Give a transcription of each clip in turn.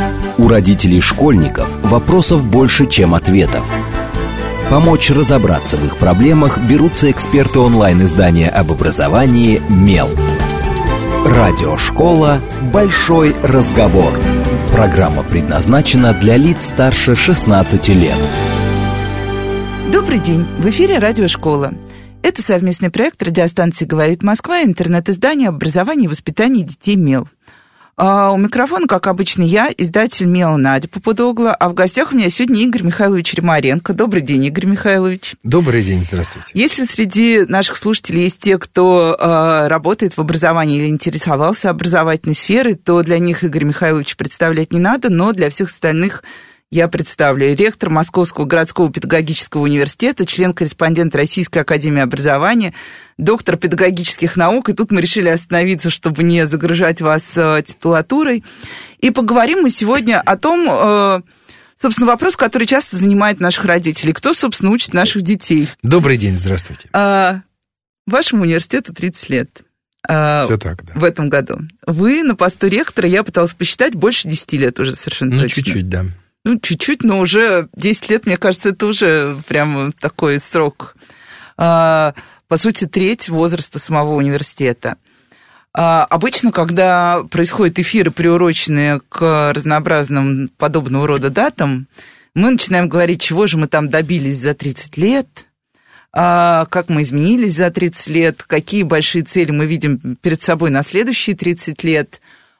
У родителей школьников вопросов больше, чем ответов. Помочь разобраться в их проблемах берутся эксперты онлайн-издания об образовании «Мел». Радиошкола «Большой разговор». Программа предназначена для лиц старше 16 лет. Добрый день. В эфире «Радиошкола». Это совместный проект радиостанции «Говорит Москва» и интернет-издание об образовании и воспитании детей «Мел». У микрофона, как обычно, я, издатель «Мела» Надя Попудогла, а в гостях у меня сегодня Игорь Михайлович Ремаренко. Добрый день, Игорь Михайлович. Добрый день, здравствуйте. Если среди наших слушателей есть те, кто работает в образовании или интересовался образовательной сферой, то для них Игоря Михайловича представлять не надо, но для всех остальных я представляю. Ректор Московского городского педагогического университета, член-корреспондент Российской академии образования, доктор педагогических наук. И тут мы решили остановиться, чтобы не загружать вас титулатурой. И поговорим мы сегодня о том, собственно, вопрос, который часто занимает наших родителей. Кто, собственно, учит наших детей? Добрый день, здравствуйте. Вашему университету 30 лет. Все так, да. В этом году. Вы на посту ректора, я пыталась посчитать, больше 10 лет уже совершенно точно. Чуть-чуть, да. Чуть-чуть, но уже 10 лет, мне кажется, это уже прям такой срок. По сути, треть возраста самого университета. Обычно, когда происходят эфиры, приуроченные к разнообразным подобного рода датам, мы начинаем говорить, чего же мы там добились за 30 лет, как мы изменились за 30 лет, какие большие цели мы видим перед собой на следующие 30 лет.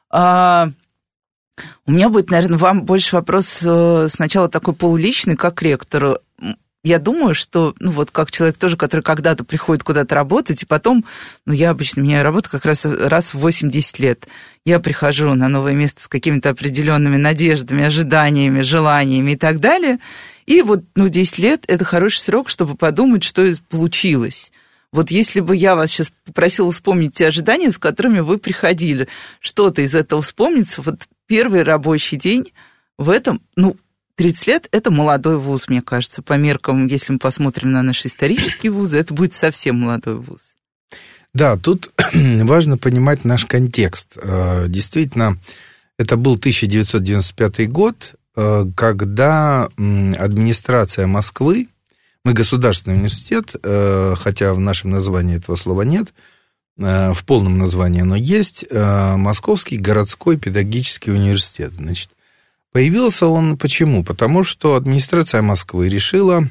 У меня будет, наверное, вам больше вопрос сначала такой полуличный, как ректору. Я думаю, что, как человек тоже, который когда-то приходит куда-то работать, и потом, я обычно меняю работу как раз в 8-10 лет. Я прихожу на новое место с какими-то определенными надеждами, ожиданиями, желаниями и так далее. И 10 лет – это хороший срок, чтобы подумать, что получилось. Если бы я вас сейчас попросила вспомнить те ожидания, с которыми вы приходили, что-то из этого вспомнится, первый рабочий день в этом, 30 лет – это молодой вуз, мне кажется, по меркам, если мы посмотрим на наши исторические вузы, это будет совсем молодой вуз. Да, тут важно понимать наш контекст. Действительно, это был 1995 год, когда администрация Москвы, мы государственный университет, хотя в нашем названии этого слова нет, в полном названии оно есть, Московский городской педагогический университет. Значит, появился он почему? Потому что администрация Москвы решила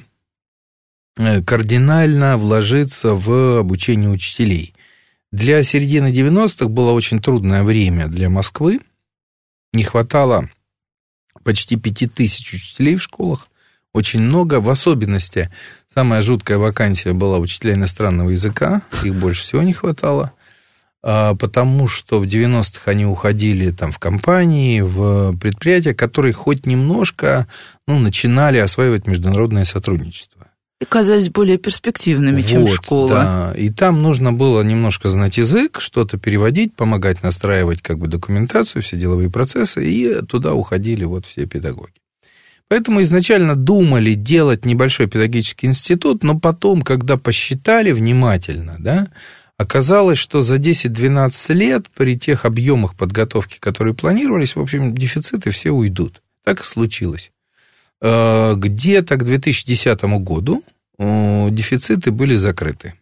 кардинально вложиться в обучение учителей. Для середины 90-х было очень трудное время для Москвы. Не хватало почти 5000 учителей в школах. Очень много, в особенности самая жуткая вакансия была учителя иностранного языка, их больше всего не хватало, потому что в 90-х они уходили в компании, в предприятия, которые хоть немножко начинали осваивать международное сотрудничество. И казались более перспективными, чем школа. Да, и там нужно было немножко знать язык, что-то переводить, помогать настраивать документацию, все деловые процессы, и туда уходили все педагоги. Поэтому изначально думали делать небольшой педагогический институт, но потом, когда посчитали внимательно, оказалось, что за 10-12 лет при тех объемах подготовки, которые планировались, в общем, дефициты все уйдут. Так и случилось. Где-то к 2010 году дефициты были закрыты.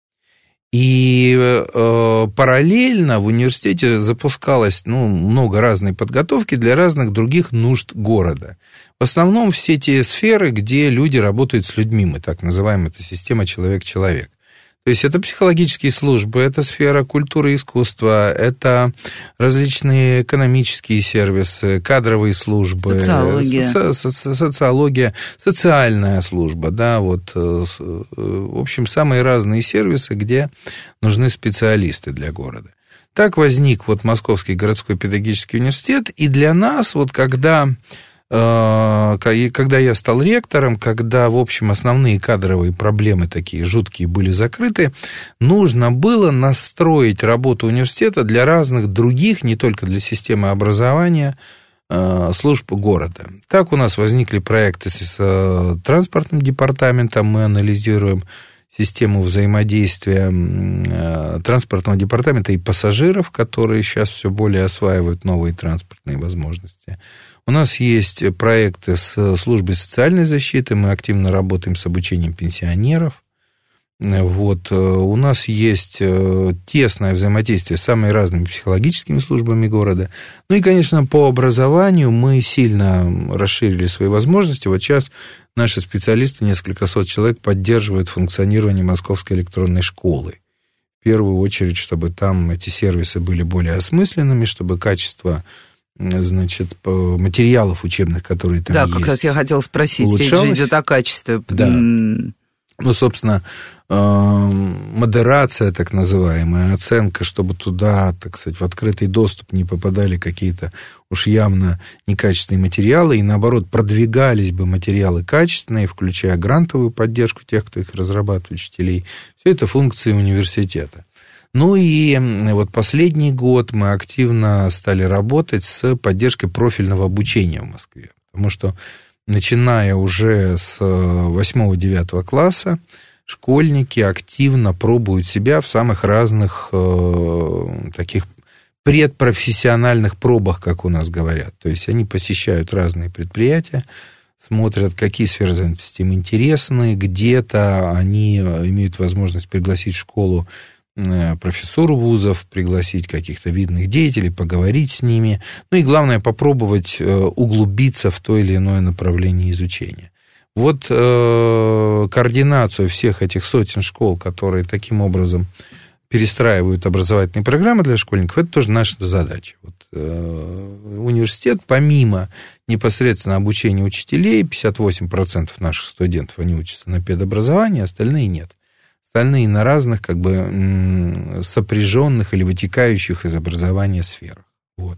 И параллельно в университете запускалось много разной подготовки для разных других нужд города. В основном все те сферы, где люди работают с людьми, мы так называем это система человек-человек. То есть это психологические службы, это сфера культуры и искусства, это различные экономические сервисы, кадровые службы, социология, социальная служба, в общем, самые разные сервисы, где нужны специалисты для города. Так возник Московский городской педагогический университет, и для нас, когда я стал ректором, когда, в общем, основные кадровые проблемы такие жуткие были закрыты, нужно было настроить работу университета для разных других, не только для системы образования, служб города. Так у нас возникли проекты с транспортным департаментом, мы анализируем систему взаимодействия транспортного департамента и пассажиров, которые сейчас все более осваивают новые транспортные возможности. У нас есть проекты с службой социальной защиты, мы активно работаем с обучением пенсионеров. Вот. У нас есть тесное взаимодействие с самыми разными психологическими службами города. Ну и, конечно, по образованию мы сильно расширили свои возможности. Вот сейчас наши специалисты, несколько сот человек, поддерживают функционирование Московской электронной школы. В первую очередь, чтобы там эти сервисы были более осмысленными, чтобы качество, значит, материалов учебных, которые там есть, как раз я хотела спросить, улучшалось. речь же идет о качестве. Да. Ну, собственно, модерация, так называемая, оценка, чтобы туда, так сказать, в открытый доступ не попадали какие-то уж явно некачественные материалы, и, наоборот, продвигались бы материалы качественные, включая грантовую поддержку тех, кто их разрабатывает, учителей. Все это функции университета. Ну и вот последний год мы активно стали работать с поддержкой профильного обучения в Москве, потому что начиная уже с 8-9 класса, школьники активно пробуют себя в самых разных таких предпрофессиональных пробах, как у нас говорят. То есть они посещают разные предприятия, смотрят, какие сферы занятости им интересны, где-то они имеют возможность пригласить в школу профессуру вузов, пригласить каких-то видных деятелей, поговорить с ними. Ну и главное, попробовать углубиться в то или иное направление изучения. Вот координацию всех этих сотен школ, которые таким образом перестраивают образовательные программы для школьников, это тоже наша задача. Вот, университет, помимо непосредственно обучения учителей, 58% наших студентов, они учатся на педобразовании, остальные нет. Остальные на разных, как бы, сопряженных или вытекающих из образования сферах. Вот.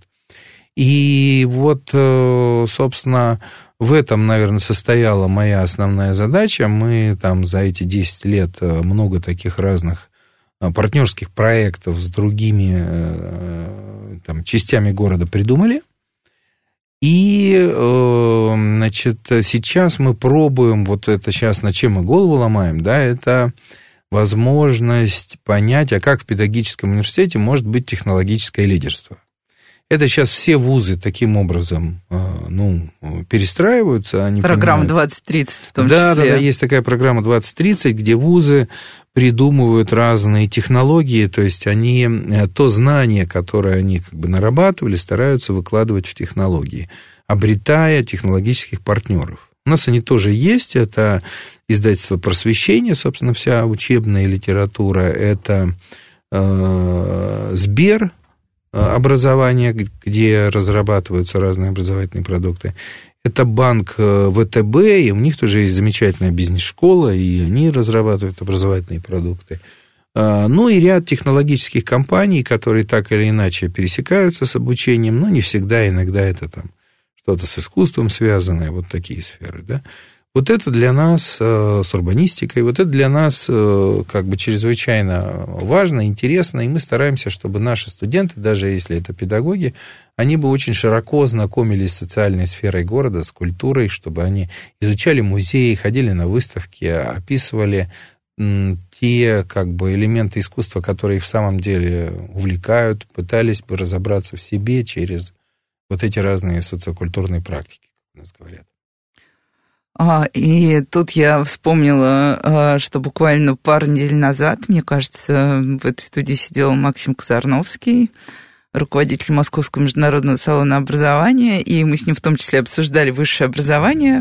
И вот, собственно, в этом, наверное, состояла моя основная задача. Мы там за эти 10 лет много таких разных партнерских проектов с другими там, частями города придумали. И, значит, сейчас мы пробуем, вот это сейчас над чем мы голову ломаем, да, это возможность понять, а как в педагогическом университете может быть технологическое лидерство. Это сейчас все вузы таким образом, перестраиваются. Они программа понимают. 2030 в том числе. Да, есть такая программа 2030, где вузы придумывают разные технологии, то есть они то знание, которое они как бы нарабатывали, стараются выкладывать в технологии, обретая технологических партнеров. У нас они тоже есть, это издательство «Просвещение», собственно, вся учебная литература, это Сбер, образование, где разрабатываются разные образовательные продукты. Это банк ВТБ, и у них тоже есть замечательная бизнес-школа, и они разрабатывают образовательные продукты. Ну и ряд технологических компаний, которые так или иначе пересекаются с обучением, но не всегда, иногда это там что-то с искусством связанное, вот такие сферы, да. Вот это для нас с урбанистикой, вот это для нас как бы чрезвычайно важно, интересно, и мы стараемся, чтобы наши студенты, даже если это педагоги, они бы очень широко знакомились с социальной сферой города, с культурой, чтобы они изучали музеи, ходили на выставки, описывали те как бы элементы искусства, которые их в самом деле увлекают, пытались бы разобраться в себе через вот эти разные социокультурные практики, как у нас говорят. И тут я вспомнила, что буквально пару недель назад, мне кажется, в этой студии сидел Максим Казарновский, руководитель Московского международного салона образования, и мы с ним в том числе обсуждали высшее образование.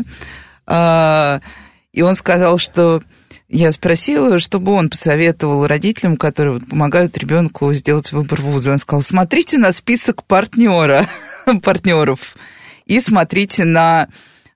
И он сказал, что я спросила, чтобы он посоветовал родителям, которые помогают ребенку сделать выбор вуза. Он сказал: смотрите на список партнеров и смотрите на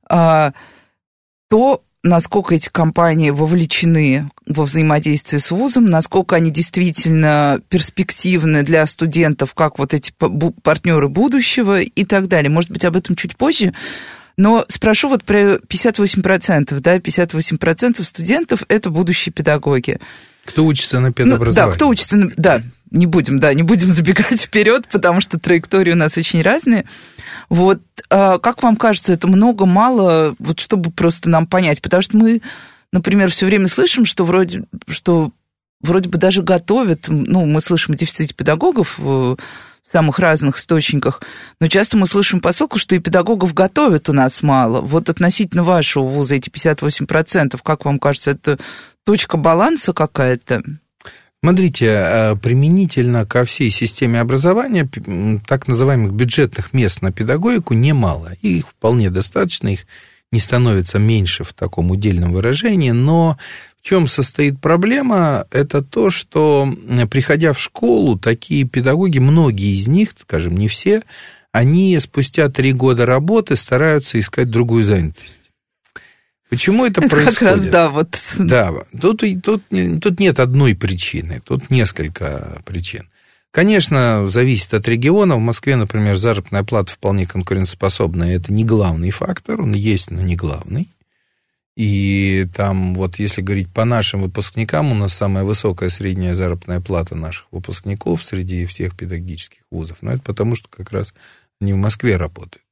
то, насколько эти компании вовлечены во взаимодействие с вузом, насколько они действительно перспективны для студентов, как вот эти партнеры будущего и так далее. Может быть, об этом чуть позже. Но спрошу вот про 58%. Да, 58% студентов – это будущие педагоги. Кто учится на педобразовании? Да, кто учится на... Не будем забегать вперед, потому что траектории у нас очень разные. Вот, как вам кажется, это много, мало, вот чтобы просто нам понять? Потому что мы например, все время слышим, что вроде бы даже готовят, мы слышим о дефиците педагогов в самых разных источниках, но часто мы слышим посылку, что и педагогов готовят у нас мало. Вот относительно вашего вуза эти 58%, как вам кажется, это точка баланса какая-то? Смотрите, применительно ко всей системе образования так называемых бюджетных мест на педагогику немало. Их вполне достаточно, их не становится меньше в таком удельном выражении, но в чем состоит проблема, это то, что, приходя в школу, такие педагоги, многие из них, скажем, не все, они спустя 3 года работы стараются искать другую занятость. Почему это происходит? Как раз, да, вот. Да, тут нет одной причины, тут несколько причин. Конечно, зависит от региона. В Москве, например, заработная плата вполне конкурентоспособная. Это не главный фактор, он есть, но не главный. И там, вот если говорить по нашим выпускникам, у нас самая высокая средняя заработная плата наших выпускников среди всех педагогических вузов. Но это потому, что как раз они в Москве работают.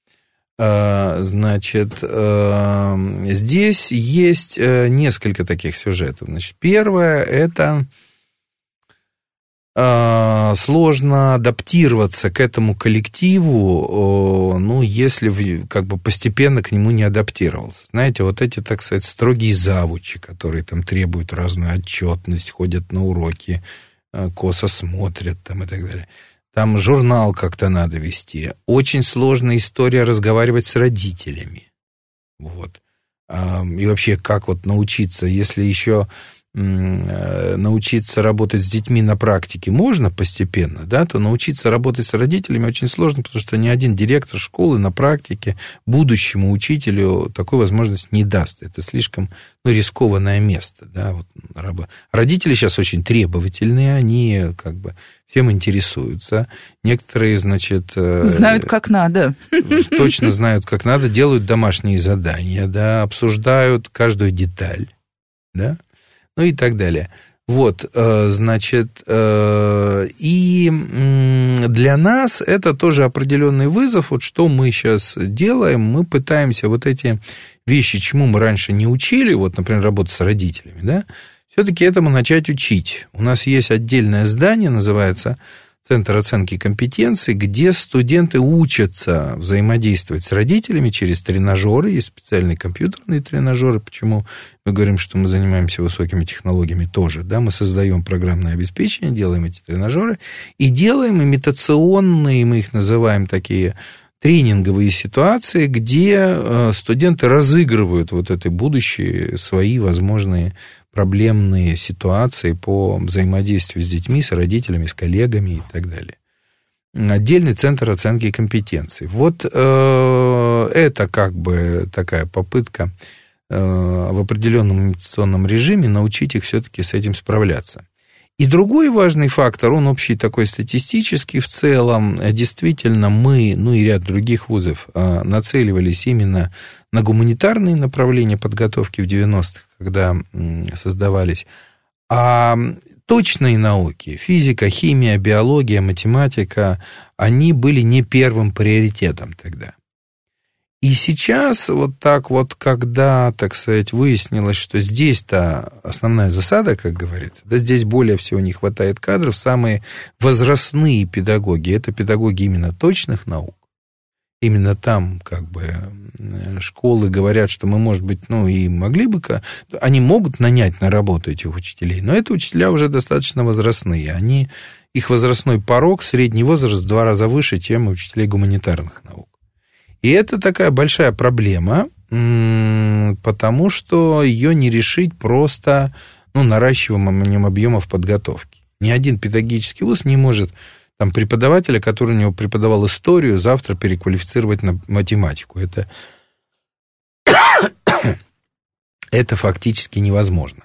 Значит, здесь есть несколько таких сюжетов. Значит, первое, это сложно адаптироваться к этому коллективу, если как бы постепенно к нему не адаптировался. Знаете, вот эти, так сказать, строгие завучи, которые там требуют разную отчетность, ходят на уроки, косо смотрят там и так далее. Там журнал как-то надо вести. Очень сложная история разговаривать с родителями. Вот. И вообще, как вот научиться, если еще научиться работать с детьми на практике можно постепенно, да, то научиться работать с родителями очень сложно, потому что ни один директор школы на практике будущему учителю такой возможности не даст. Это слишком рискованное место. Да, вот. Родители сейчас очень требовательные, они как бы всем интересуются. Некоторые, значит... Знают, как надо. Точно знают, как надо, делают домашние задания, да, обсуждают каждую деталь, да, и так далее. Вот, значит, и для нас это тоже определенный вызов. Вот что мы сейчас делаем, мы пытаемся вот эти вещи, чему мы раньше не учили, вот, например, работать с родителями, да, все-таки этому начать учить. У нас есть отдельное здание, называется Центр оценки компетенций, где студенты учатся взаимодействовать с родителями через тренажеры, есть специальные компьютерные тренажеры. Почему мы говорим, что мы занимаемся высокими технологиями тоже, да, мы создаем программное обеспечение, делаем эти тренажеры и делаем имитационные, мы их называем такие тренинговые ситуации, где студенты разыгрывают вот это будущее, свои возможные проблемные ситуации по взаимодействию с детьми, с родителями, с коллегами и так далее. Отдельный центр оценки компетенций. Вот это как бы такая попытка в определенном имитационном режиме научить их все-таки с этим справляться. И другой важный фактор, он общий такой статистический, в целом, действительно мы, и ряд других вузов нацеливались именно на гуманитарные направления подготовки в 90-х, когда создавались, а точные науки, физика, химия, биология, математика, они были не первым приоритетом тогда. И сейчас вот так вот, когда, так сказать, выяснилось, что здесь-то основная засада, как говорится, да, здесь более всего не хватает кадров, самые возрастные педагоги, это педагоги именно точных наук. Именно там, как бы, школы говорят, что мы, может быть, и могли бы... Они могут нанять на работу этих учителей, но это учителя уже достаточно возрастные. Их возрастной порог, средний возраст в 2 раза выше, чем у учителей гуманитарных наук. И это такая большая проблема, потому что ее не решить просто наращиванием объемов подготовки. Ни один педагогический вуз не может там преподавателя, который у него преподавал историю, завтра переквалифицировать на математику. Это фактически невозможно.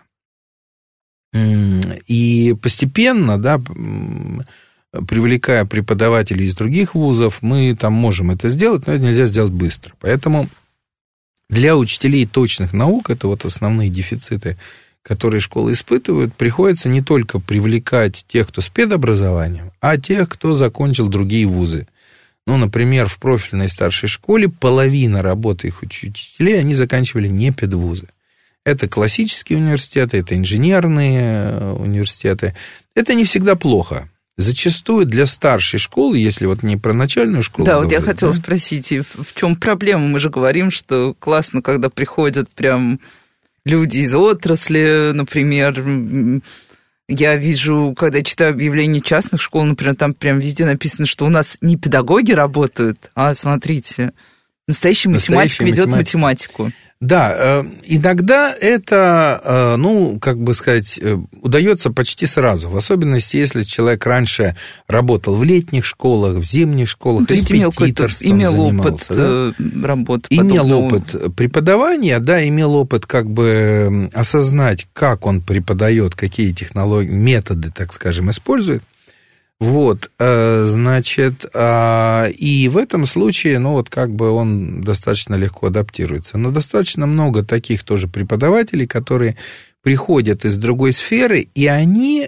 И постепенно, да, привлекая преподавателей из других вузов, мы там можем это сделать, но это нельзя сделать быстро. Поэтому для учителей точных наук, это вот основные дефициты, которые школы испытывают, приходится не только привлекать тех, кто с педобразованием, а тех, кто закончил другие вузы. Например, в профильной старшей школе половина работы их учителей, они заканчивали не педвузы. Это классические университеты, это инженерные университеты. Это не всегда плохо. Зачастую для старшей школы, если вот не про начальную школу... Да, вот я хотела спросить, в чем проблема? Мы же говорим, что классно, когда приходят прям люди из отрасли, например. Я вижу, когда читаю объявления частных школ, например, там прям везде написано, что у нас не педагоги работают, а, смотрите, настоящий математик ведет математику. Да, иногда это, удается почти сразу, в особенности, если человек раньше работал в летних школах, в зимних школах, то есть имел опыт работы. Имел опыт преподавания, да, имел опыт осознать, как он преподает, какие технологии, методы, так скажем, использует. Вот, значит, и в этом случае, он достаточно легко адаптируется. Но достаточно много таких тоже преподавателей, которые приходят из другой сферы, и они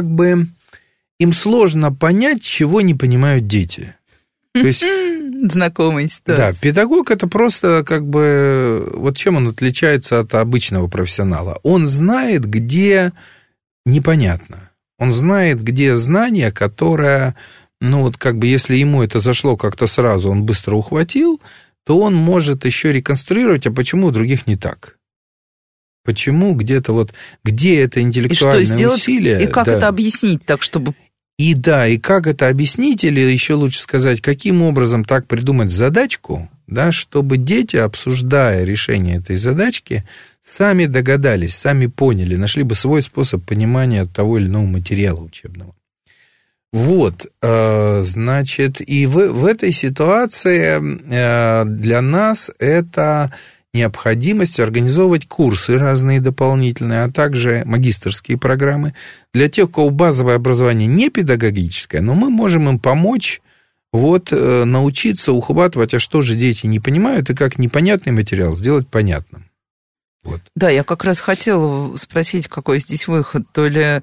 им сложно понять, чего не понимают дети. То есть, знакомая ситуация. Да, педагог это просто вот чем он отличается от обычного профессионала. Он знает, где непонятно. Он знает, где знание, которое, если ему это зашло как-то сразу, он быстро ухватил, то он может еще реконструировать, а почему у других не так? Почему где-то где это интеллектуальное усилие? И что сделать, и как это объяснить так, чтобы... И как это объяснить, или еще лучше сказать, каким образом так придумать задачку, да, чтобы дети, обсуждая решение этой задачки, сами догадались, сами поняли, нашли бы свой способ понимания того или иного материала учебного. Вот, значит, и в этой ситуации для нас это необходимость организовывать курсы разные дополнительные, а также магистерские программы для тех, у кого базовое образование не педагогическое, но мы можем им помочь научиться ухватывать, а что же дети не понимают, и как непонятный материал сделать понятным. Вот. Да, я как раз хотела спросить, какой здесь выход, то ли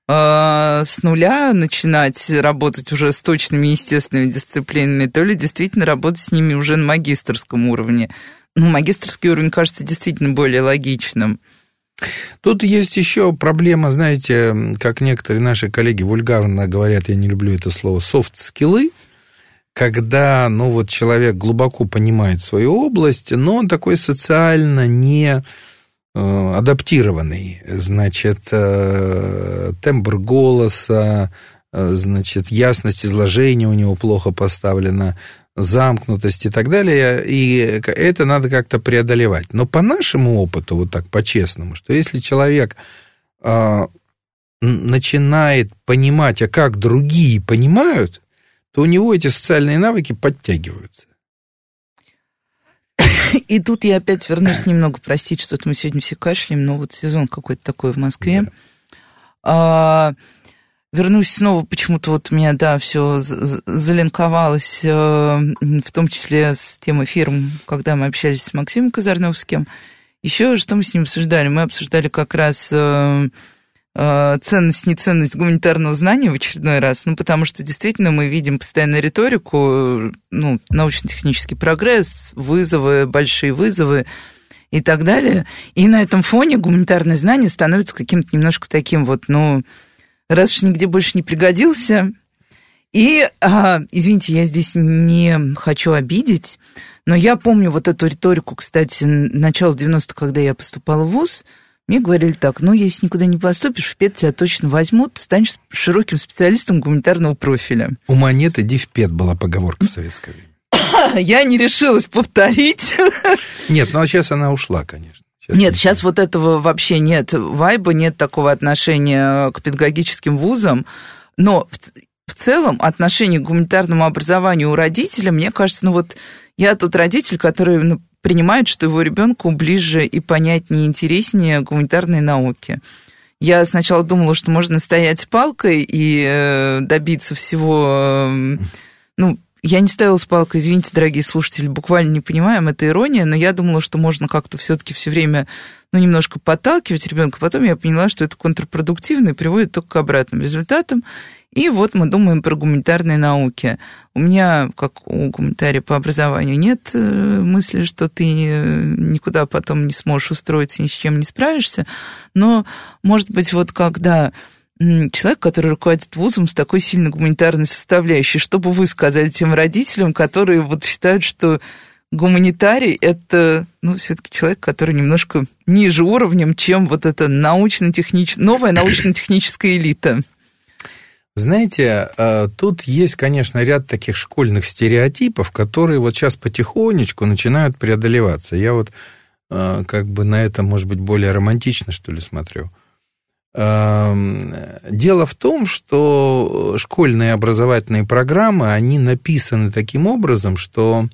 с нуля начинать работать уже с точными естественными дисциплинами, то ли действительно работать с ними уже на магистерском уровне. Магистерский уровень кажется действительно более логичным. Тут есть еще проблема, знаете, как некоторые наши коллеги вульгарно говорят, я не люблю это слово, софт-скиллы, когда, человек глубоко понимает свою область, но он такой социально не адаптированный, значит, тембр голоса, значит, ясность изложения у него плохо поставлена, замкнутость и так далее, и это надо как-то преодолевать. Но по нашему опыту, по-честному, что если человек начинает понимать, а как другие понимают, то у него эти социальные навыки подтягиваются. И тут я опять вернусь немного, простите, что-то мы сегодня все кашляем, но сезон какой-то такой в Москве. Да. Вернусь снова, почему-то у меня, все залинковалось, в том числе с тем эфиром, когда мы общались с Максимом Казарновским. Еще что мы с ним обсуждали? Мы обсуждали как раз ценность, неценность гуманитарного знания в очередной раз, потому что действительно мы видим постоянную риторику, научно-технический прогресс, вызовы, большие вызовы и так далее. И на этом фоне гуманитарное знание становится каким-то немножко таким раз уж нигде больше не пригодился. И, извините, я здесь не хочу обидеть, но я помню эту риторику, кстати, начала 90-х, когда я поступала в вуз. Мне говорили так, если никуда не поступишь, в ПЕД тебя точно возьмут, станешь широким специалистом гуманитарного профиля. У монет иди в ПЕД была поговорка в советское время. Я не решилась повторить. Нет, а сейчас она ушла, конечно. Сейчас этого вообще нет вайба, нет такого отношения к педагогическим вузам, но в целом отношение к гуманитарному образованию у родителя, мне кажется, я тот родитель, который принимает, что его ребенку ближе и понятнее, интереснее гуманитарные науки. Я сначала думала, что можно стоять палкой и добиться всего, Я не ставила с палкой, извините, дорогие слушатели, буквально не понимаем, это ирония, но я думала, что можно как-то все-таки все время, немножко подталкивать ребенка. Потом я поняла, что это контрпродуктивно и приводит только к обратным результатам. И вот мы думаем про гуманитарные науки. У меня, как у гуманитария по образованию, нет мысли, что ты никуда потом не сможешь устроиться, ни с чем не справишься. Но, может быть, вот когда человек, который руководит вузом с такой сильной гуманитарной составляющей, что бы вы сказали тем родителям, которые вот считают, что гуманитарий – это, все-таки человек, который немножко ниже уровнем, чем вот эта новая научно-техническая элита? Знаете, тут есть, конечно, ряд таких школьных стереотипов, которые вот сейчас потихонечку начинают преодолеваться. Я вот как бы на это, может быть, более романтично, что ли, смотрю. Дело в том, что школьные образовательные программы, они написаны таким образом, что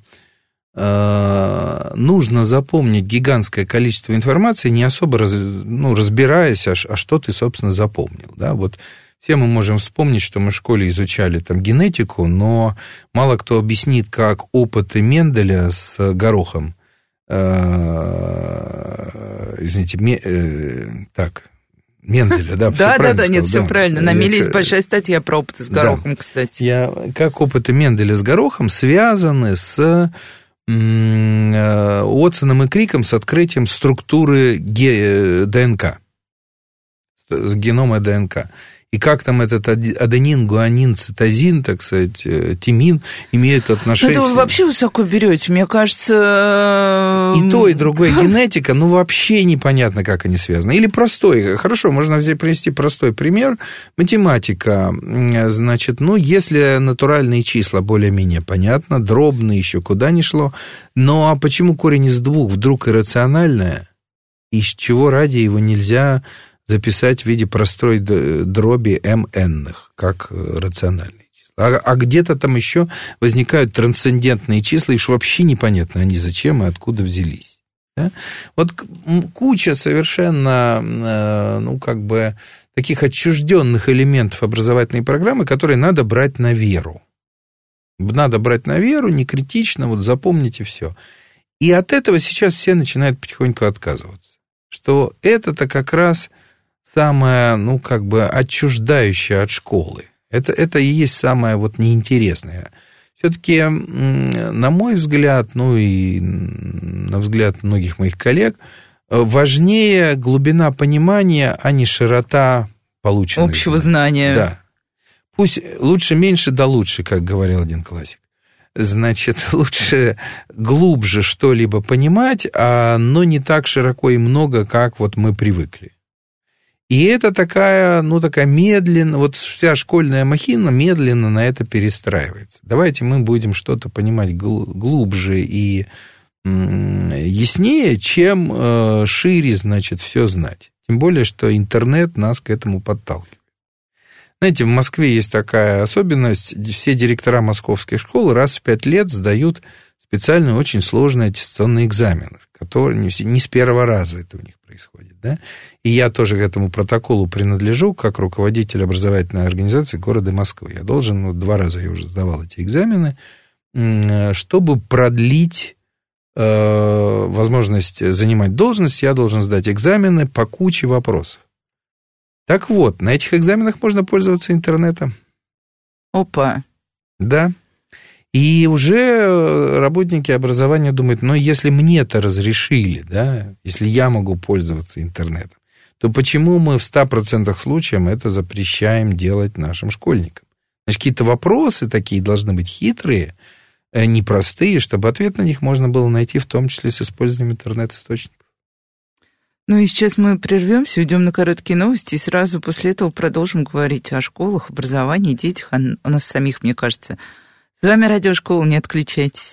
нужно запомнить гигантское количество информации, не особо разбираясь, а что ты, собственно, запомнил. Да? Вот все мы можем вспомнить, что мы в школе изучали там генетику, но мало кто объяснит, как опыты Менделя с горохом, Менделя, да, все правильно. На Меле есть большая статья про опыты с горохом, кстати. Как опыты Менделя с горохом связаны с Уотсоном и Криком, с открытием структуры ДНК, с генома ДНК. И как там этот аденин, гуанин, цитозин, так сказать, тимин имеют отношение... Это вы вообще высоко берете, мне кажется... И то, и другое генетика, вообще непонятно, как они связаны. Или простой, хорошо, можно привести простой пример. Математика, значит, если натуральные числа более-менее понятно, дробные еще куда ни шло, а почему корень из 2 вдруг иррациональное, из чего ради его нельзя записать в виде простой дроби mn-ных, как рациональные числа. А где-то там еще возникают трансцендентные числа, и уж вообще непонятно, они зачем и откуда взялись. Да? Вот куча совершенно, таких отчужденных элементов образовательной программы, которые надо брать на веру. Надо брать на веру, не критично, запомните все. И от этого сейчас все начинают потихоньку отказываться. Что это-то как раз самое, отчуждающее от школы. Это и есть самое неинтересное. Все-таки, на мой взгляд, и на взгляд многих моих коллег, важнее глубина понимания, а не широта полученных общего знания. Да. Пусть лучше меньше, да лучше, как говорил один классик. Значит, лучше глубже что-либо понимать, но не так широко и много, как мы привыкли. И это такая медленно, вся школьная махина медленно на это перестраивается. Давайте мы будем что-то понимать глубже и яснее, чем шире, все знать. Тем более, что интернет нас к этому подталкивает. Знаете, в Москве есть такая особенность. Все директора московских школ раз в 5 лет сдают специальные очень сложные аттестационные экзамены, которые не с первого раза это у них происходит. Да? И я тоже к этому протоколу принадлежу, как руководитель образовательной организации города Москвы. Я должен, 2 раза я уже сдавал эти экзамены, чтобы продлить возможность занимать должность, я должен сдать экзамены по куче вопросов. Так вот, на этих экзаменах можно пользоваться интернетом. Опа. Да. И уже работники образования думают, если мне-то разрешили, да, если я могу пользоваться интернетом, то почему мы в 100% случаев это запрещаем делать нашим школьникам? Значит, какие-то вопросы такие должны быть хитрые, непростые, чтобы ответ на них можно было найти, в том числе с использованием интернет-источников. И сейчас мы прервемся, уйдем на короткие новости, и сразу после этого продолжим говорить о школах, образовании, детях, о нас самих, мне кажется. С вами Радиошкола, не отключайтесь.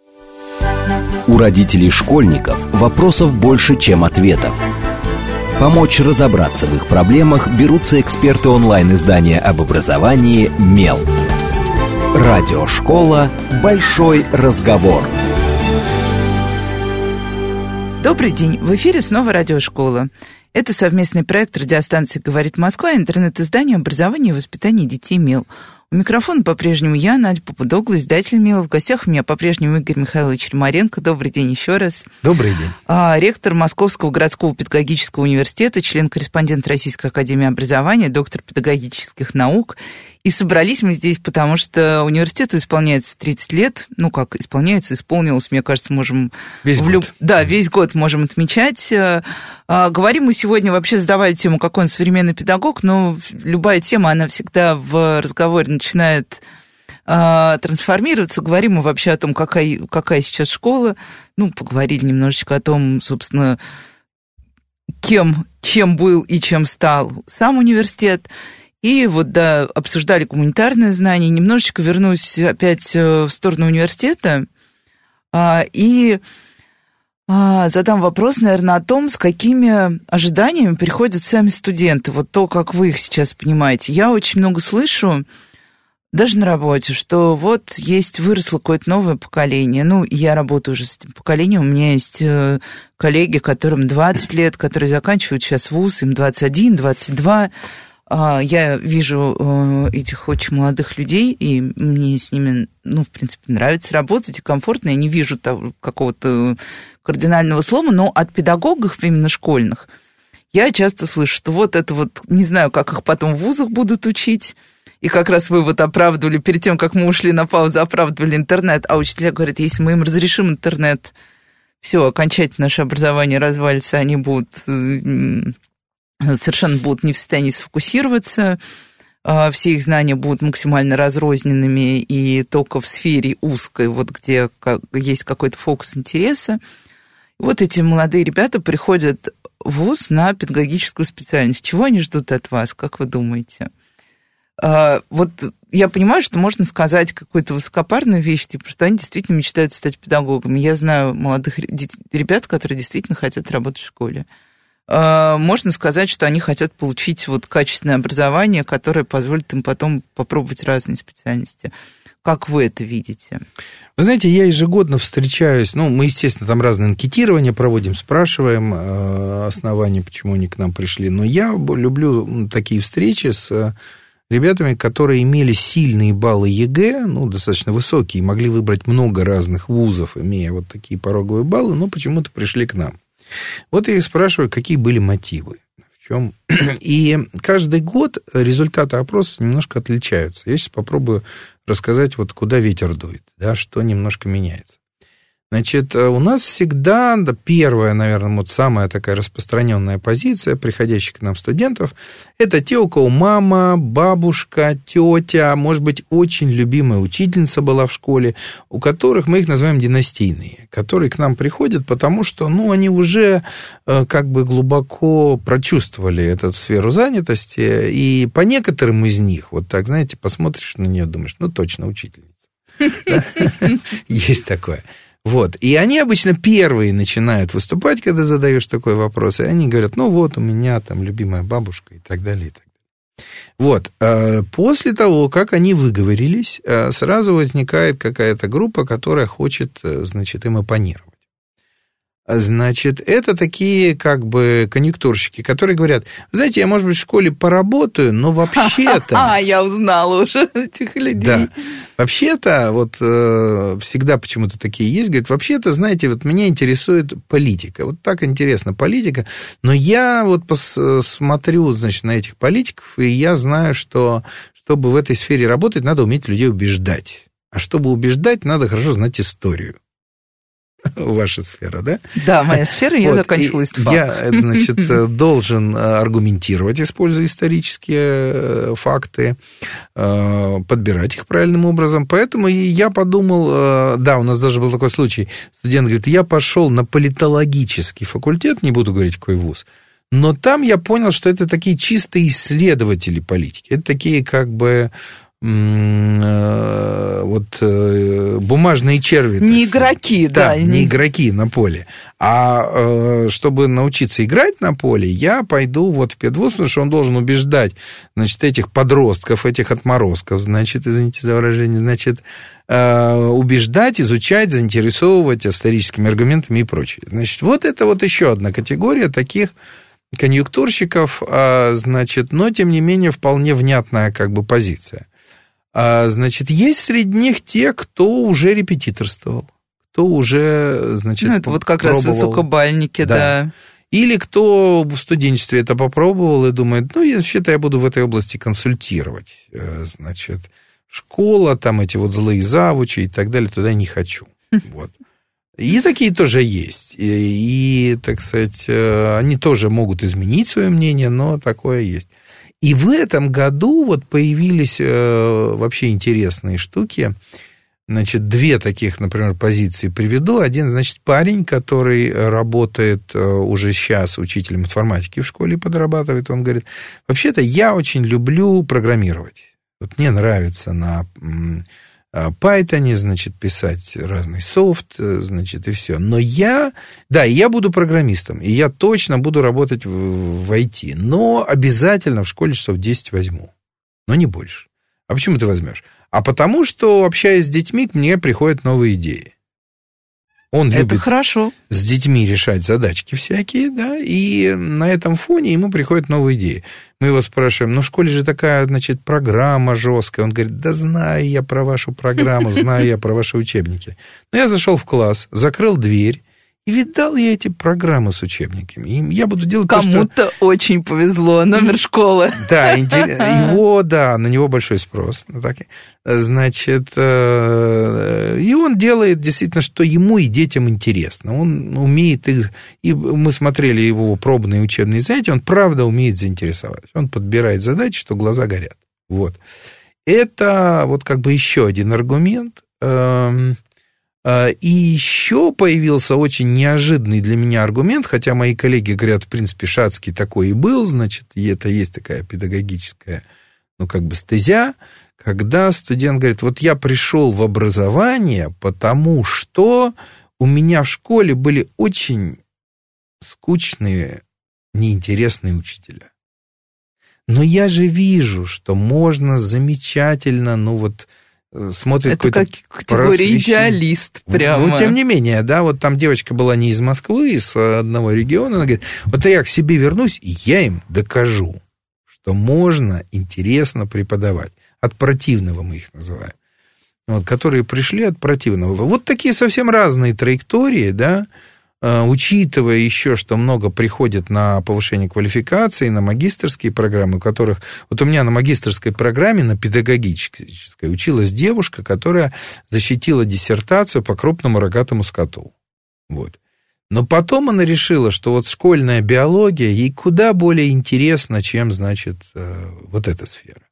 У родителей школьников вопросов больше, чем ответов. Помочь разобраться в их проблемах берутся эксперты онлайн-издания об образовании «Мел». Радиошкола «Большой разговор». Добрый день, в эфире снова Радиошкола. Это совместный проект радиостанции «Говорит Москва» и интернет-издание образования и воспитания детей «Мел». У микрофона по-прежнему я, Надя Попудогла, издатель «Мила». В гостях у меня по-прежнему Игорь Михайлович Ремаренко. Добрый день еще раз. Добрый день. Ректор Московского городского педагогического университета, член-корреспондент Российской академии образования, доктор педагогических наук. И собрались мы здесь, потому что университету исполняется 30 лет. Ну, как исполняется, исполнилось, мне кажется, можем... Весь год. Да, весь год можем отмечать. Говорим мы сегодня, вообще задавали тему, какой он современный педагог, но любая тема, она всегда в разговоре начинает трансформироваться. Говорим мы вообще о том, какая сейчас школа. Ну, поговорили немножечко о том, собственно, чем был и чем стал сам университет. И вот, да, обсуждали гуманитарные знания. Немножечко вернусь опять в сторону университета и задам вопрос, наверное, о том, с какими ожиданиями приходят сами студенты. Вот то, как вы их сейчас понимаете. Я очень много слышу, даже на работе, что вот выросло какое-то новое поколение. Ну, я работаю уже с этим поколением. У меня есть коллеги, которым 20 лет, которые заканчивают сейчас вуз, им 21, 22. Я вижу этих очень молодых людей, и мне с ними, ну, в принципе, нравится работать и комфортно. Я не вижу того какого-то кардинального слома, но от педагогов именно школьных я часто слышу, что вот это вот, не знаю, как их потом в вузах будут учить. И как раз вы вот оправдывали, перед тем, как мы ушли на паузу, оправдывали интернет, а учителя говорят, если мы им разрешим интернет, все, окончательно наше образование развалится, они будут... совершенно будут не в состоянии сфокусироваться, все их знания будут максимально разрозненными и только в сфере узкой, вот где есть какой-то фокус интереса. И вот эти молодые ребята приходят в вуз на педагогическую специальность. Чего они ждут от вас, как вы думаете? Вот я понимаю, что можно сказать какую-то высокопарную вещь, типа, что они действительно мечтают стать педагогами. Я знаю молодых ребят, которые действительно хотят работать в школе. Можно сказать, что они хотят получить вот качественное образование, которое позволит им потом попробовать разные специальности. Как вы это видите? Вы знаете, я ежегодно встречаюсь, мы, естественно, там разные анкетирования проводим, спрашиваем основания, почему они к нам пришли, но я люблю такие встречи с ребятами, которые имели сильные баллы ЕГЭ, достаточно высокие, могли выбрать много разных вузов, имея вот такие пороговые баллы, но почему-то пришли к нам. Вот я их спрашиваю, какие были мотивы, в чем. И каждый год результаты опроса немножко отличаются. Я сейчас попробую рассказать, вот куда ветер дует, да, что немножко меняется. Значит, у нас всегда, первая, наверное, вот самая такая распространенная позиция приходящих к нам студентов, это те, у кого мама, бабушка, тетя, может быть, очень любимая учительница была в школе, у которых мы их называем династийные, которые к нам приходят, потому что, они уже как бы глубоко прочувствовали эту сферу занятости, и по некоторым из них, вот так, знаете, посмотришь на нее, думаешь, точно учительница. Есть такое. Вот, и они обычно первые начинают выступать, когда задаешь такой вопрос, и они говорят, вот у меня там любимая бабушка и так далее, и так далее. Вот, после того, как они выговорились, сразу возникает какая-то группа, которая хочет, значит, им оппонировать. Значит, это такие как бы конъюнктурщики, которые говорят, знаете, я, может быть, в школе поработаю, но вообще-то... Я узнала уже этих людей. Да, вообще-то, вот всегда почему-то такие есть, говорят, вообще-то, знаете, вот меня интересует политика, вот так интересна политика, но я вот смотрю, значит, на этих политиков, и я знаю, что чтобы в этой сфере работать, надо уметь людей убеждать, а чтобы убеждать, надо хорошо знать историю. Ваша сфера, да? Да, моя сфера, я закончила истфак. Я, значит, должен аргументировать, используя исторические факты, подбирать их правильным образом. Поэтому я подумал, да, у нас даже был такой случай, студент говорит, я пошел на политологический факультет, не буду говорить, какой вуз, но там я понял, что это такие чистые исследователи политики. Это такие как бы... бумажные черви. Не игроки, да. Не игроки на поле. А чтобы научиться играть на поле, я пойду вот в педвуз, потому что он должен убеждать, значит, этих подростков, этих отморозков, значит, извините за выражение, значит, убеждать, изучать, заинтересовывать историческими аргументами и прочее. Значит, вот это вот еще одна категория таких конъюнктурщиков, значит, но, тем не менее, вполне внятная как бы позиция. Значит, есть среди них те, кто уже репетиторствовал, кто уже, значит, это вот как пробовал. Раз высокобальники, да. Или кто в студенчестве это попробовал и думает, вообще-то я буду в этой области консультировать. Значит, школа, там эти вот злые завучи и так далее, туда не хочу. Вот. И такие тоже есть. И, так сказать, они тоже могут изменить свое мнение, но такое есть. И в этом году вот появились вообще интересные штуки. Значит, две таких, например, позиции приведу. Один, значит, парень, который работает уже сейчас учителем информатики в школе, подрабатывает, он говорит, вообще-то я очень люблю программировать. Вот мне нравится на Python, значит, писать разный софт, значит, и все. Но я буду программистом, и я точно буду работать в IT, но обязательно в школе часов 10 возьму, но не больше. А почему ты возьмешь? А потому что, общаясь с детьми, к мне приходят новые идеи. Он любит хорошо. С детьми решать задачки всякие, да, и на этом фоне ему приходят новые идеи. Мы его спрашиваем, в школе же такая, значит, программа жесткая. Он говорит, да знаю я про вашу программу, знаю я про ваши учебники. Но я зашел в класс, закрыл дверь, и видал я эти программы с учебниками. И я буду делать Кому-то очень повезло, номер школы. Да, на него большой спрос. Значит, и он делает действительно, что ему и детям интересно. Он умеет их... И мы смотрели его пробные учебные занятия, он правда умеет заинтересовать. Он подбирает задачи, что глаза горят. Вот. Это вот как бы еще один аргумент. И еще появился очень неожиданный для меня аргумент, хотя мои коллеги говорят, в принципе, Шацкий такой и был, значит, и это есть такая педагогическая, стезя, когда студент говорит, вот я пришел в образование, потому что у меня в школе были очень скучные, неинтересные учителя. Но я же вижу, что можно замечательно, смотрит это как категория идеалист прямо. Тем не менее, да, вот там девочка была не из Москвы, из одного региона, она говорит, вот я к себе вернусь, и я им докажу, что можно интересно преподавать. От противного мы их называем. Которые пришли от противного. Вот такие совсем разные траектории, да, учитывая еще, что много приходит на повышение квалификации, на магистерские программы, у которых... Вот у меня на магистерской программе, на педагогической, училась девушка, которая защитила диссертацию по крупному рогатому скоту. Вот. Но потом она решила, что вот школьная биология ей куда более интересна, чем, значит, вот эта сфера.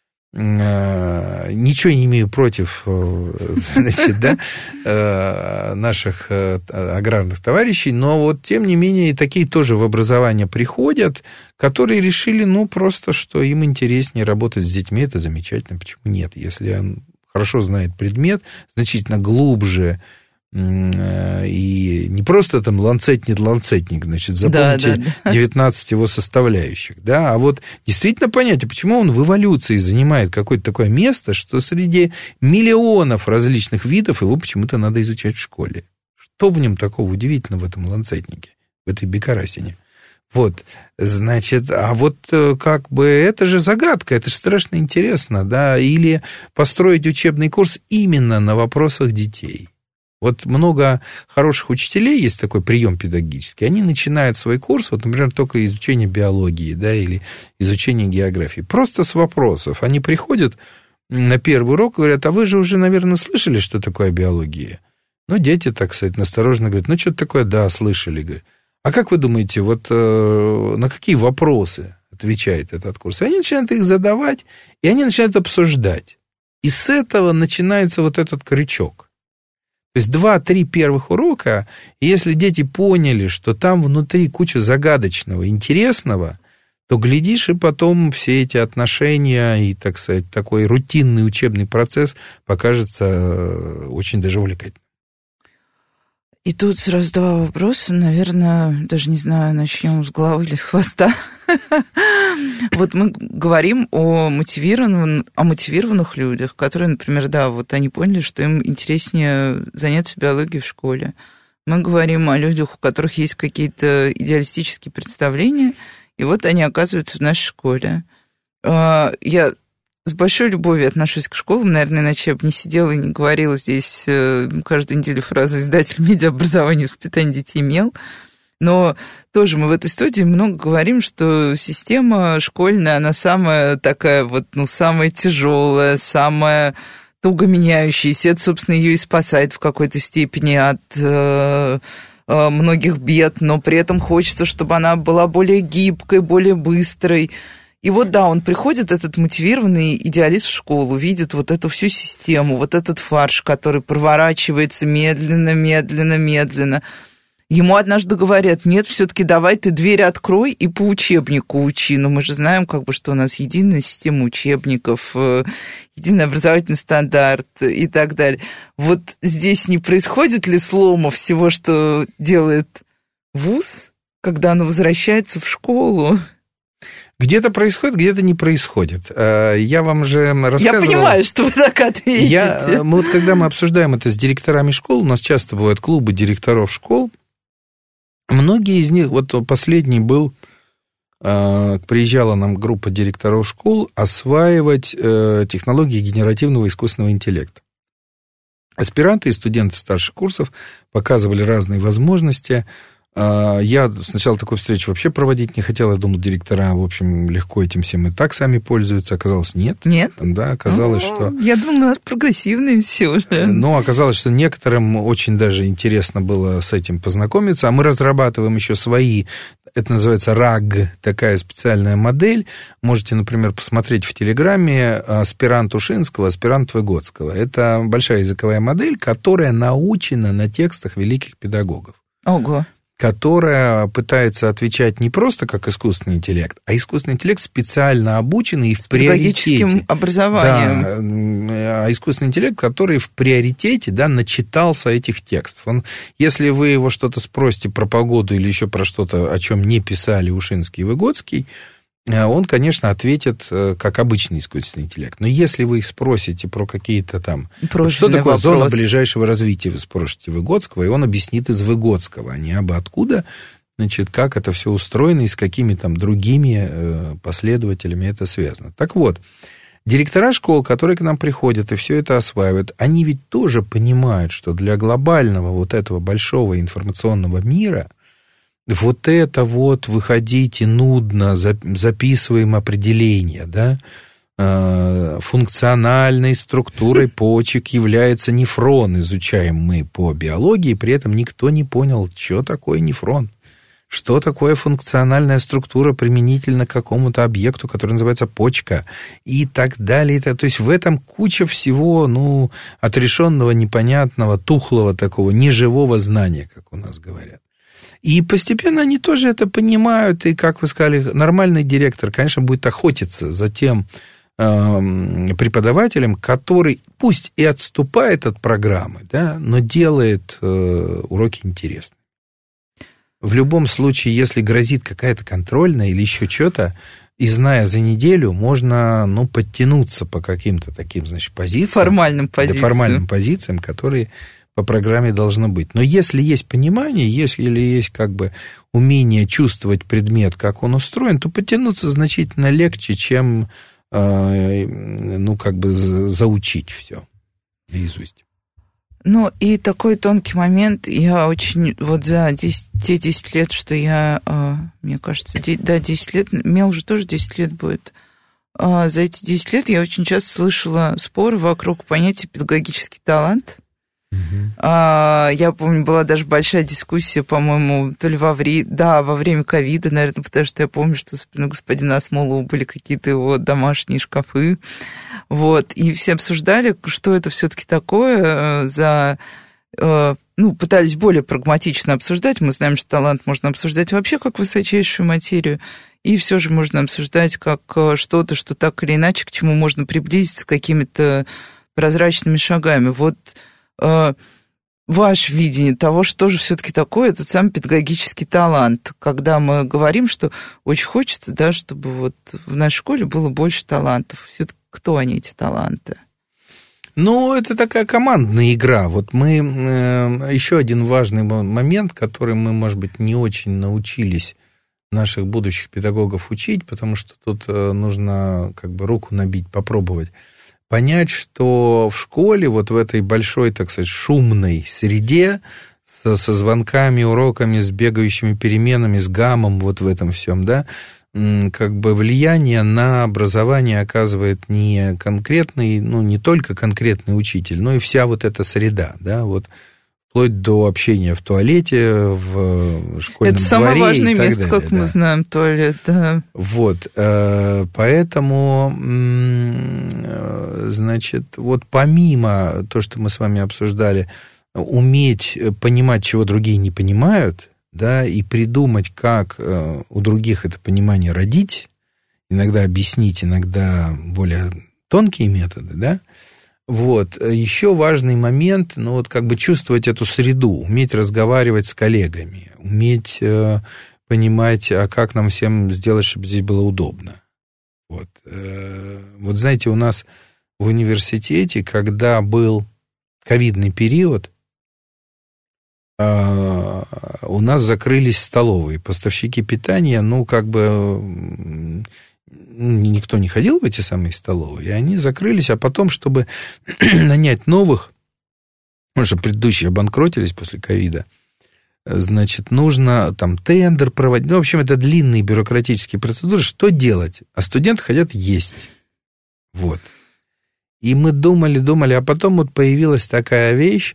Ничего не имею против, значит, да, наших аграрных товарищей, но вот, тем не менее, и такие тоже в образование приходят, которые решили, просто, что им интереснее работать с детьми, это замечательно, почему нет? Если он хорошо знает предмет, значительно глубже, и не просто там ланцетник, значит, запомните 19 его составляющих, да, а вот действительно понять, почему он в эволюции занимает какое-то такое место, что среди миллионов различных видов его почему-то надо изучать в школе. Что в нем такого удивительного в этом ланцетнике, в этой бекарасине? Вот, значит, а вот как бы это же загадка, это же страшно интересно, да, или построить учебный курс именно на вопросах детей. Вот много хороших учителей, есть такой прием педагогический, они начинают свой курс, вот, например, только изучение биологии, да, или изучение географии, просто с вопросов. Они приходят на первый урок и говорят, а вы же уже, наверное, слышали, что такое биология? Дети, так сказать, настороженно говорят, что-то такое, да, слышали. Говорят, а как вы думаете, вот на какие вопросы отвечает этот курс? И они начинают их задавать, и они начинают обсуждать. И с этого начинается вот этот крючок. То есть 2-3 первых урока, и если дети поняли, что там внутри куча загадочного, интересного, то, глядишь, и потом все эти отношения и, так сказать, такой рутинный учебный процесс покажется очень даже увлекательным. И тут сразу два вопроса, наверное, даже не знаю, начнем с головы или с хвоста. Вот мы говорим о мотивированных людях, которые, например, да, вот они поняли, что им интереснее заняться биологией в школе. Мы говорим о людях, у которых есть какие-то идеалистические представления, и вот они оказываются в нашей школе. Я с большой любовью отношусь к школам, наверное, иначе я бы не сидела и не говорила здесь каждую неделю фразу «издатель медиаобразования и воспитания детей МЕЛ». Но тоже мы в этой студии много говорим, что система школьная, она самая такая вот, самая тяжелая, самая туго меняющаяся. Это, собственно, ее и спасает в какой-то степени от многих бед, но при этом хочется, чтобы она была более гибкой, более быстрой. И вот да, он приходит, этот мотивированный идеалист в школу, видит вот эту всю систему, вот этот фарш, который проворачивается медленно, медленно, медленно. Ему однажды говорят: нет, все-таки давай ты дверь открой и по учебнику учи. Но мы же знаем, что у нас единая система учебников, единый образовательный стандарт и так далее. Вот здесь не происходит ли слома всего, что делает вуз, когда оно возвращается в школу? Где-то происходит, где-то не происходит. Я вам же рассказывал... Я понимаю, что вы так ответите. Когда мы обсуждаем это с директорами школ, у нас часто бывают клубы директоров школ. Многие из них, вот последний был, приезжала нам группа директоров школ осваивать технологии генеративного искусственного интеллекта. Аспиранты и студенты старших курсов показывали разные возможности. Я сначала такую встречу вообще проводить не хотел. Я думал, директора, в общем, легко этим всем и так сами пользуются. Оказалось, нет. Нет? Да, оказалось, что... Я думала, у нас прогрессивные все уже. Но оказалось, что некоторым очень даже интересно было с этим познакомиться. А мы разрабатываем еще свои... Это называется RAG, такая специальная модель. Можете, например, посмотреть в Телеграме аспирант Ушинского, аспирант Выгодского. Это большая языковая модель, которая научена на текстах великих педагогов. Ого. Которая пытается отвечать не просто как искусственный интеллект, а искусственный интеллект специально обученный и в приоритете. Педагогическим образованием. Да, а искусственный интеллект, который в приоритете, да, начитался этих текстов. Если вы его что-то спросите про погоду или еще про что-то, о чем не писали Ушинский и Выгодский, он, конечно, ответит как обычный искусственный интеллект. Но если вы их спросите про какие-то там... Что такое зона ближайшего развития, вы спросите Выгодского, и он объяснит из Выгодского, а не абы откуда, значит, как это все устроено и с какими там другими последователями это связано. Так вот, директора школ, которые к нам приходят и все это осваивают, они ведь тоже понимают, что для глобального вот этого большого информационного мира... Вот это вот, выходите, нудно, записываем определения, да, функциональной структурой почек является нефрон, изучаем мы по биологии, при этом никто не понял, что такое нефрон, что такое функциональная структура применительно к какому-то объекту, который называется почка, и так далее. То есть в этом куча всего, отрешенного, непонятного, тухлого такого, неживого знания, как у нас говорят. И постепенно они тоже это понимают, и, как вы сказали, нормальный директор, конечно, будет охотиться за тем преподавателем, который пусть и отступает от программы, да, но делает уроки интересными. В любом случае, если грозит какая-то контрольная или еще что-то, и зная за неделю, можно, подтянуться по каким-то таким, позициям. Формальным позициям, которые... по программе должно быть. Но если есть понимание, если есть умение чувствовать предмет, как он устроен, то потянуться значительно легче, чем заучить все наизусть. И такой тонкий момент, я очень, за те 10 лет, что я, мне кажется, 10 лет, мне уже тоже 10 лет будет, за эти 10 лет я очень часто слышала споры вокруг понятия педагогический талант. Я помню, была даже большая дискуссия, по-моему, то ли во время ковида, наверное, потому что я помню, что у господина Асмолова были какие-то его домашние шкафы, и все обсуждали, что это все-таки такое пытались более прагматично обсуждать. Мы знаем, что талант можно обсуждать вообще как высочайшую материю, и все же можно обсуждать как что-то, что так или иначе, к чему можно приблизиться какими-то прозрачными шагами. Ваше видение того, что же все-таки такое этот самый педагогический талант, когда мы говорим, что очень хочется, да, чтобы в нашей школе было больше талантов. Все-таки кто они, эти таланты? Это такая командная игра. Мы еще один важный момент, который мы, может быть, не очень научились наших будущих педагогов учить, потому что тут нужно как бы руку набить, попробовать. Понять, что в школе, вот в этой большой, так сказать, шумной среде, со звонками, уроками, с бегающими переменами, с гамом, вот в этом всем, да, как бы влияние на образование оказывает не конкретный, ну, не только конкретный учитель, но и вся вот эта среда, да, вот вплоть до общения в туалете, в школьном дворе. Это самое важное место, далее, как мы знаем, туалет, да. Вот, поэтому, значит, вот помимо того, что мы с вами обсуждали, уметь понимать, чего другие не понимают, да, и придумать, как у других это понимание родить, иногда объяснить, иногда более тонкие методы, да. Вот, еще важный момент, ну, вот как бы чувствовать эту среду, уметь разговаривать с коллегами, уметь понимать, а как нам всем сделать, чтобы здесь было удобно. Вот, вот знаете, у нас в университете, когда был ковидный период, у нас закрылись столовые, поставщики питания, ну, как бы никто не ходил в эти самые столовые, и они закрылись, а потом, чтобы нанять новых, потому что предыдущие обанкротились после ковида, значит, нужно там тендер проводить, ну, в общем, это длинные бюрократические процедуры, что делать? А студенты хотят есть, вот. И мы думали, а потом вот появилась такая вещь,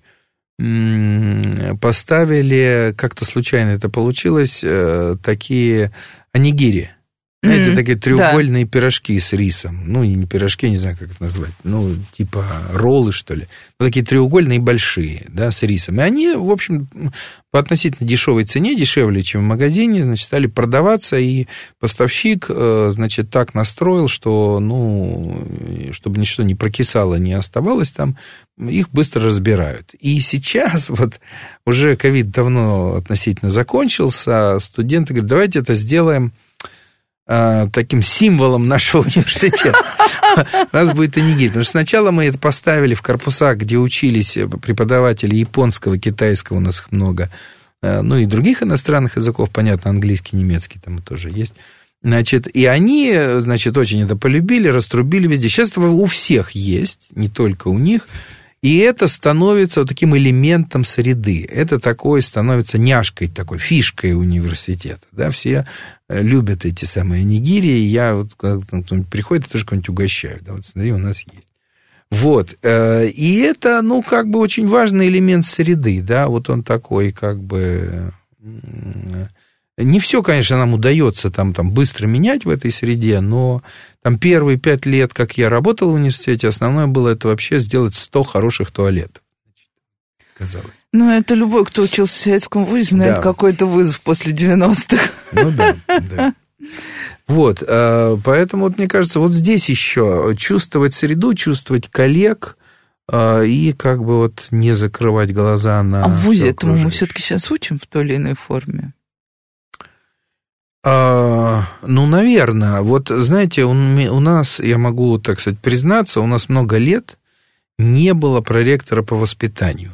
поставили, как-то случайно это получилось, такие онигири. Знаете, такие треугольные пирожки с рисом. Ну, не пирожки, не знаю, как это назвать. Ну, типа роллы, что ли. Ну, такие треугольные большие, да, с рисом. И они, в общем, по относительно дешевой цене, дешевле, чем в магазине, значит, стали продаваться. И поставщик, значит, так настроил, что, ну, чтобы ничто не прокисало, не оставалось там, их быстро разбирают. И сейчас, вот, уже ковид давно относительно закончился, студенты говорят, давайте это сделаем таким символом нашего университета. У нас будет онигири. Потому что сначала мы это поставили в корпусах, где учились преподаватели японского, китайского, у нас их много, ну и других иностранных языков, понятно, английский, немецкий там тоже есть. Значит, и они, значит, очень это полюбили, раструбили везде. Сейчас это у всех есть, не только у них. И это становится вот таким элементом среды. Это такое становится няшкой, такой фишкой университета. Да? Все любят эти самые онигири. И я, вот, когда кто-нибудь приходит, я тоже кого-нибудь угощаю. Да? Вот смотри, у нас есть. Вот. И это, ну, как бы очень важный элемент среды. Да? Вот он такой, как бы... Не все, конечно, нам удается там быстро менять в этой среде, но там первые 5 лет, как я работал в университете, основное было это вообще сделать 100 хороших туалетов. Казалось. Ну, это любой, кто учился в советском вузе, знает, да, какой это вызов после 90-х. Ну да, да. Вот, поэтому, вот, мне кажется, вот здесь еще чувствовать среду, чувствовать коллег и как бы вот не закрывать глаза на... А в вузе этому мы все-таки сейчас учим в той или иной форме? Ну, наверное. Вот, знаете, у нас, я могу, так сказать, признаться, у нас много лет не было проректора по воспитанию.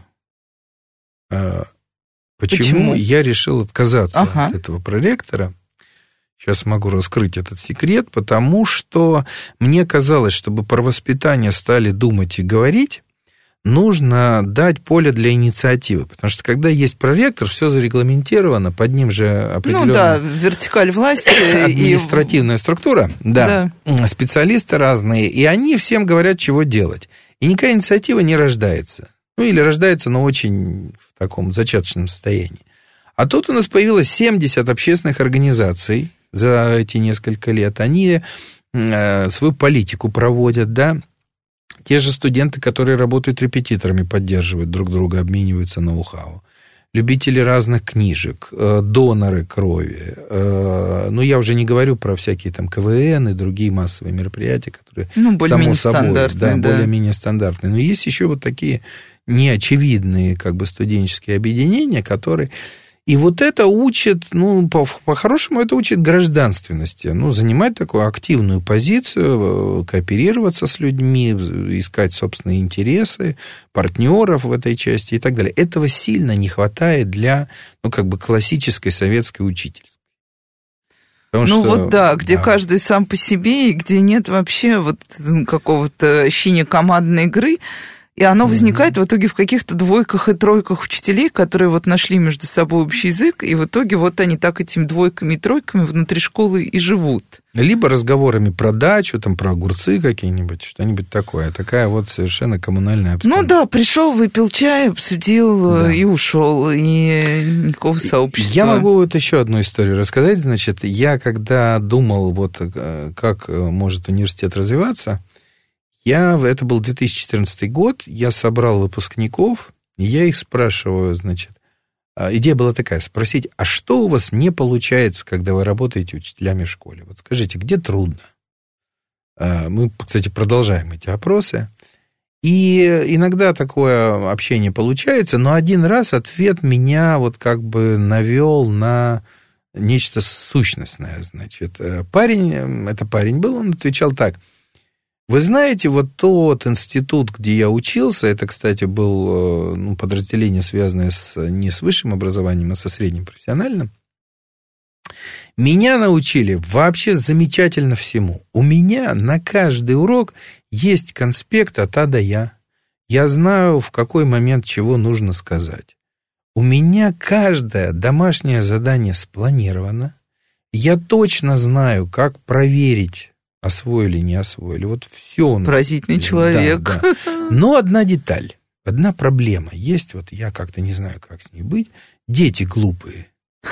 Почему? Я решил отказаться от этого проректора? Сейчас могу раскрыть этот секрет, потому что мне казалось, чтобы про воспитание стали думать и говорить, нужно дать поле для инициативы. Потому что, когда есть проректор, все зарегламентировано, под ним же определенная... Ну да, вертикаль власти. Административная структура, да, специалисты разные, и они всем говорят, чего делать. И никакая инициатива не рождается. Ну, или рождается, но очень в таком зачаточном состоянии. А тут у нас появилось 70 общественных организаций за эти несколько лет. Они свою политику проводят, да. Те же студенты, которые работают репетиторами, поддерживают друг друга, обмениваются ноу-хау. Любители разных книжек, доноры крови. Ну, я уже не говорю про всякие там КВН и другие массовые мероприятия, которые, более-менее стандартные. Да, более-менее стандартные. Но есть еще вот такие неочевидные как бы студенческие объединения, которые... И вот это учит, ну, по-хорошему, это учит гражданственности. Ну, занимать такую активную позицию, кооперироваться с людьми, искать собственные интересы, партнеров в этой части и так далее. Этого сильно не хватает для, ну, как бы классической советской учительской. Вот да, где каждый сам по себе, и где нет вообще вот какого-то ощущения командной игры, и оно возникает в итоге в каких-то двойках и тройках учителей, которые вот нашли между собой общий язык, и в итоге вот они так этими двойками и тройками внутри школы и живут. Либо разговорами про дачу, там, про огурцы какие-нибудь, что-нибудь такое. Такая вот совершенно коммунальная обстановка. Пришел, выпил чай, обсудил и ушел, и никакого сообщества. Я могу вот еще одну историю рассказать. Значит, я когда думал, вот как может университет развиваться, это был 2014 год, я собрал выпускников, и я их спрашиваю, значит, идея была такая, спросить, а что у вас не получается, когда вы работаете учителями в школе? Вот скажите, где трудно? Мы, кстати, продолжаем эти опросы. И иногда такое общение получается, но один раз ответ меня вот как бы навел на нечто сущностное. Значит, парень был, он отвечал так. Вы знаете, вот тот институт, где я учился, это, кстати, был подразделение, связанное не с высшим образованием, а со средним профессиональным, меня научили вообще замечательно всему. У меня на каждый урок есть конспект от А до Я. Я знаю, в какой момент чего нужно сказать. У меня каждое домашнее задание спланировано. Я точно знаю, как проверить, освоили, не освоили. Вот все. Поразительный человек. Да. Но одна деталь, одна проблема есть. Вот я как-то не знаю, как с ней быть. Дети глупые.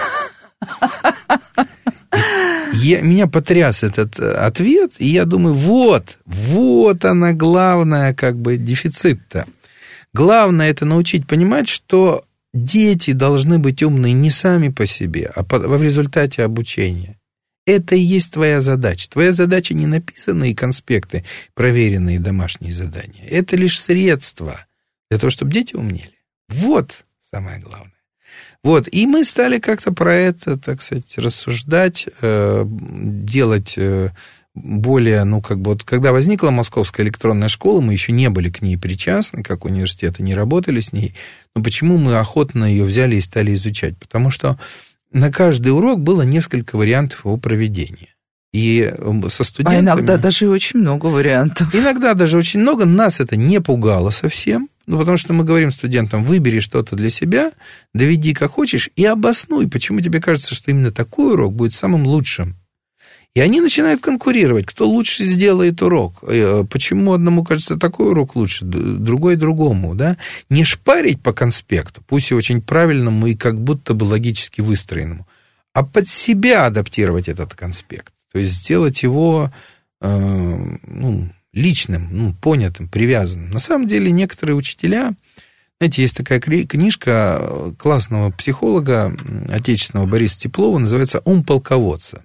Меня потряс этот ответ, и я думаю, вот она главная, как бы, дефицит-то. Главное это научить понимать, что дети должны быть умные не сами по себе, а в результате обучения. Это и есть твоя задача. Твоя задача не написанные конспекты, проверенные домашние задания. Это лишь средство для того, чтобы дети умнели. Вот самое главное. Вот, и мы стали как-то про это, так сказать, рассуждать, делать более, вот когда возникла Московская электронная школа, мы еще не были к ней причастны, как университеты, не работали с ней, но почему мы охотно ее взяли и стали изучать? Потому что на каждый урок было несколько вариантов его проведения. И со студентами... А иногда даже очень много вариантов. Иногда даже очень много. Нас это не пугало совсем. Потому что мы говорим студентам, выбери что-то для себя, доведи как хочешь и обоснуй, почему тебе кажется, что именно такой урок будет самым лучшим. И они начинают конкурировать, кто лучше сделает урок. Почему одному кажется такой урок лучше, другой другому. Да? Не шпарить по конспекту, пусть и очень правильному и как будто бы логически выстроенному, а под себя адаптировать этот конспект. То есть сделать его личным, понятым, привязанным. На самом деле некоторые учителя, знаете, есть такая книжка классного психолога отечественного Бориса Теплова, называется «Ум полководца».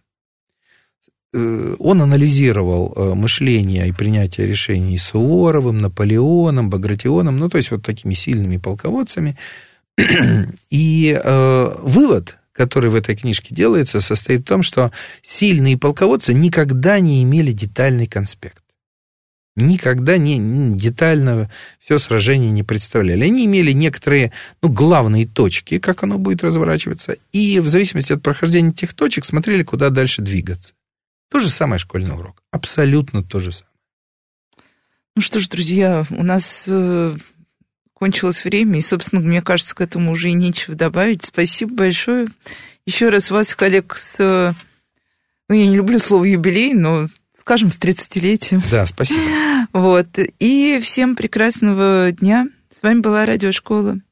Он анализировал мышление и принятие решений Суворовым, Наполеоном, Багратионом, то есть вот такими сильными полководцами. И вывод, который в этой книжке делается, состоит в том, что сильные полководцы никогда не имели детальный конспект. Никогда не детально все сражение не представляли. Они имели некоторые главные точки, как оно будет разворачиваться, и в зависимости от прохождения этих точек смотрели, куда дальше двигаться. То же самое школьный урок. Абсолютно то же самое. Ну что ж, друзья, у нас кончилось время, и, собственно, мне кажется, к этому уже и нечего добавить. Спасибо большое. Еще раз вас, коллег, я не люблю слово «юбилей», но... скажем, с 30-летием. Да, спасибо. Вот. И всем прекрасного дня. С вами была Радиошкола.